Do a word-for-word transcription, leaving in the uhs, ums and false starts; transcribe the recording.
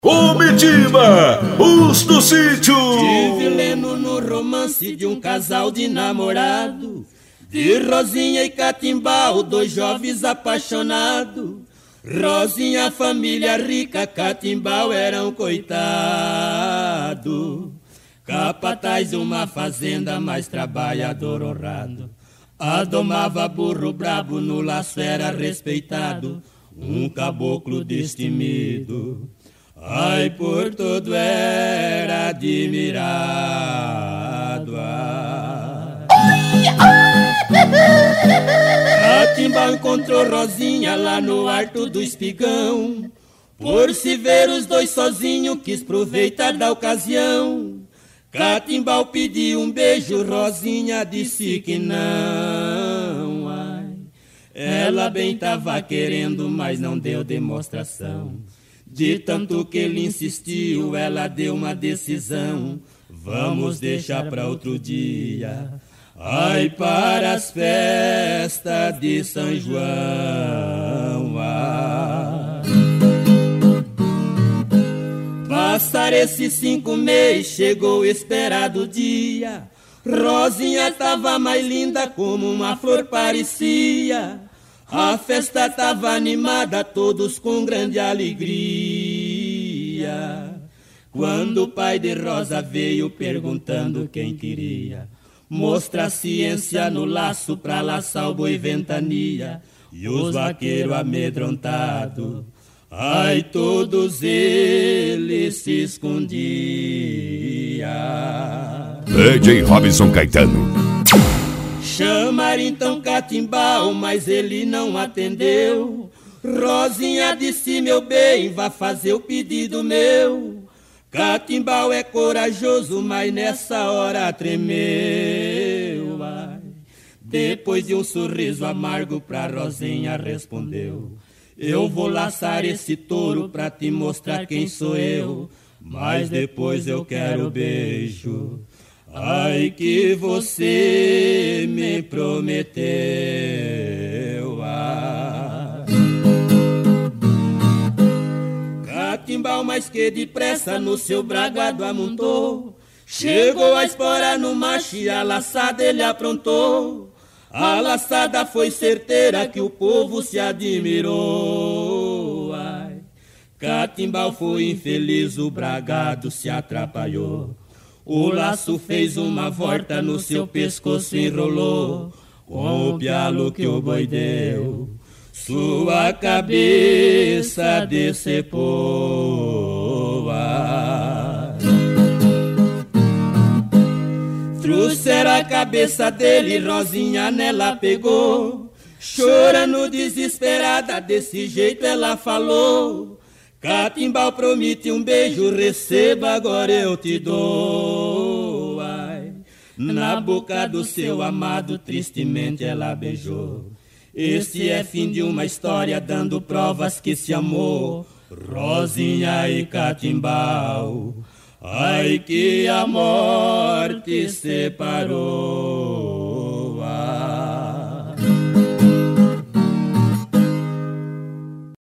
Comitiva, os do sítio. Tive lendo no romance de um casal de namorado, de Rosinha e Catimbau, dois jovens apaixonados. Rosinha, família rica, Catimbau era um coitado. Capataz de uma fazenda, mais trabalhador honrado. Adomava burro brabo, no laço era respeitado. Um caboclo destemido, ai, por todo era admirado. Catimbau encontrou Rosinha lá no Alto do Espigão. Por se ver os dois sozinhos, quis aproveitar da ocasião. Catimbau pediu um beijo, Rosinha disse que não. Ai, ela bem tava querendo, mas não deu demonstração. De tanto que ele insistiu, ela deu uma decisão. Vamos deixar pra outro dia, ai, para as festas de São João. Ah. Passar esses cinco meses, chegou o esperado dia. Rosinha tava mais linda como uma flor parecia. A festa tava animada, todos com grande alegria. Quando o pai de Rosa veio perguntando quem queria, mostra a ciência no laço pra laçar o boi ventania. E os vaqueiros amedrontados, ai, todos eles se escondiam. D J Robson Caetano. Chamaram então Catimbau, mas ele não atendeu. Rosinha disse, meu bem, vá fazer o pedido meu. Catimbau é corajoso, mas nessa hora tremeu. Ai. Depois de um sorriso amargo pra Rosinha respondeu, eu vou laçar esse touro pra te mostrar quem sou eu, mas depois eu quero beijo, ai, que você me prometeu. Ah. Catimbau, mais que depressa, no seu bragado amontou. Chegou a espora no macho e a laçada ele aprontou. A laçada foi certeira que o povo se admirou. Ai. Catimbau foi infeliz, o bragado se atrapalhou. O laço fez uma volta, no seu pescoço enrolou. Com o pialo que o boi deu, sua cabeça decepou. Ah. Trouxeram a cabeça dele, Rosinha nela pegou. Chorando desesperada, desse jeito ela falou, Catimbau promete um beijo, receba, agora eu te dou. Ai. Na boca do seu amado, tristemente ela beijou. Este é fim de uma história, dando provas que se amou. Rosinha e Catimbau, ai, que a morte separou. Ah.